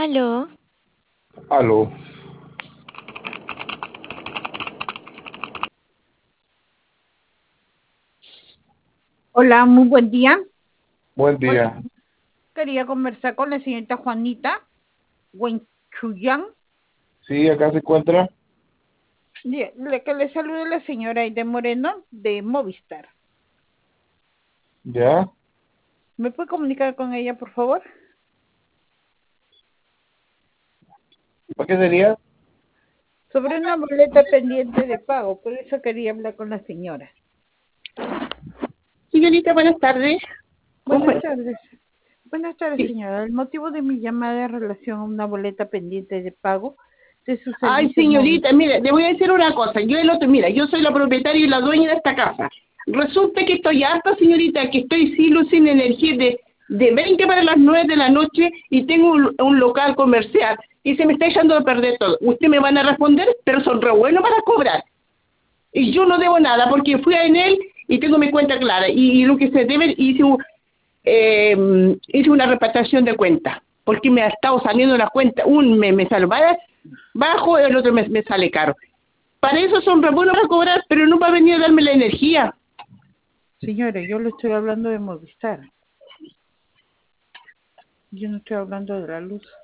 Aló, Aló, Hola, muy buen día. buen Hola, día. quería conversar con la señorita Juanita Huenchuyán. Sí, acá se encuentra. Que le salude la señora Aide Moreno de Movistar. ¿Ya? ¿Me puede comunicar con ella, por favor? ¿Para qué sería? Sobre una boleta pendiente de pago, por eso quería hablar con la señora. Señorita, buenas tardes. ¿Cómo Buenas es? tardes. Buenas tardes, Sí. señora. El motivo de mi llamada es en relación a una boleta pendiente de pago de su Ay, servicio móvil. señorita, mire, le voy a decir una cosa. Mira, yo soy la propietaria y la dueña de esta casa. Resulta que estoy harta, señorita, que estoy sin energía de 20 para las 9 de la noche y tengo un local comercial y se me está echando a perder todo. Usted me van a responder, pero son re buenos para cobrar. Y yo no debo nada porque fui en él y tengo mi cuenta clara. Y lo que se debe, hice una repatriación de cuenta, porque me ha estado saliendo la cuenta, me sale bajo, el otro me sale caro. Para eso son re buenos para cobrar, pero no va a venir a darme la energía. Señora, yo le estoy hablando de Movistar. Yo no estoy hablando de la luz.